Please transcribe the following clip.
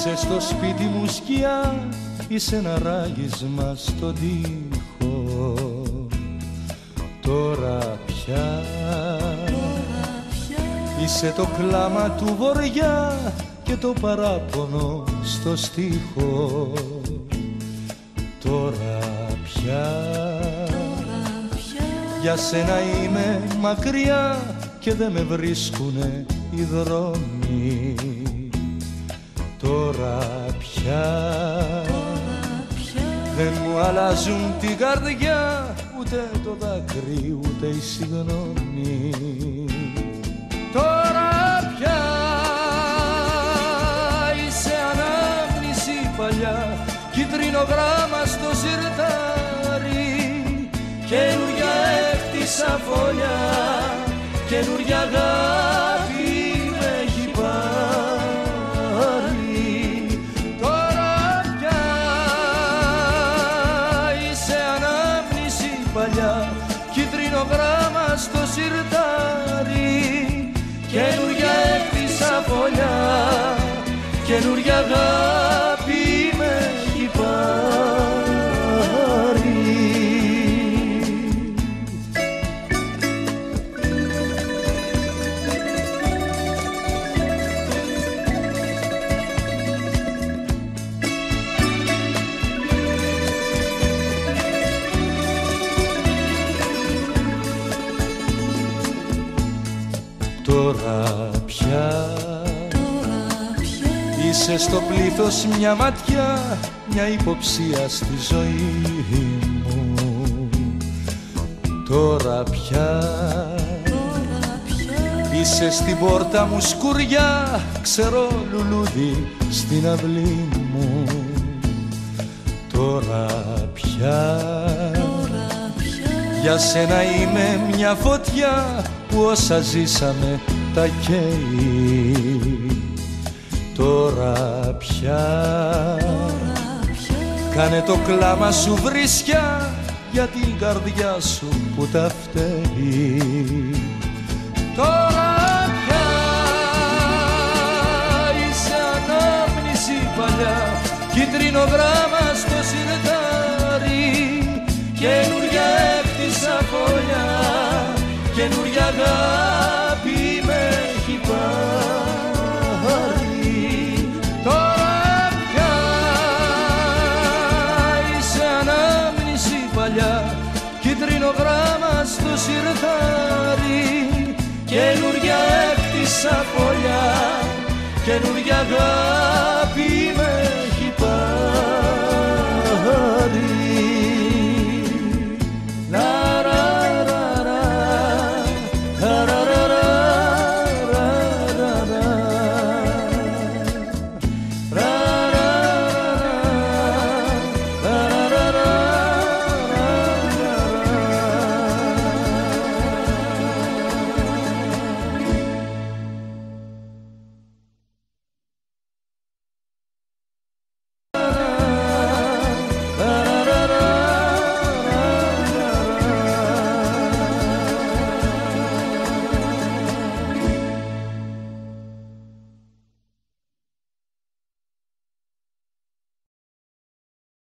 Είσαι στο σπίτι μου σκιά, είσαι ένα ράγισμα στον τοίχο. Τώρα πια είσαι το κλάμα του βοριά και το παράπονο στο στίχο. Τώρα πια για σένα είμαι μακριά και δεν με βρίσκουνε οι δρόμοι. Τώρα πια δεν μου αλλάζουν την καρδιά, ούτε το δάκρυ ούτε η συγγνώμη. Τώρα πια είσαι ανάμνηση παλιά, κίτρινο γράμμα στο σιρτάρι, καινούρια έκτισα φωλιά, καινούρια αγάπη με έχει πάρει. Τώρα πια είσαι ανάμνηση παλιά, κίτρινο γράμμα στο σιρτάρι, καινούρια έκτισα φωλιά, καινούρια αγάπη με έχει πάρει. Τώρα πια είσαι στο πλήθος μια ματιά, μια υποψία στη ζωή μου. Τώρα πια είσαι στην πόρτα μου σκουριά, ξερό λουλούδι στην αυλή μου. Τώρα πια για σένα είμαι μια φωτιά που όσα ζήσαμε τα καίει. Τώρα πια κάνε το κλάμα σου βρίσκια για την καρδιά σου που τα φταίει. Τώρα πια είσαι ανάμνηση παλιά, κίτρινο γράμμα στο σιρτάρι, καινούρια έκτισα φωλιά, καινούρια αγάπη με έχει πάρει. Τώρα πια είσαι ανάμνηση παλιά, κίτρινο γράμμα στο σιρτάρι, καινούρια έκτισα φωλιά, καινούρια αγάπη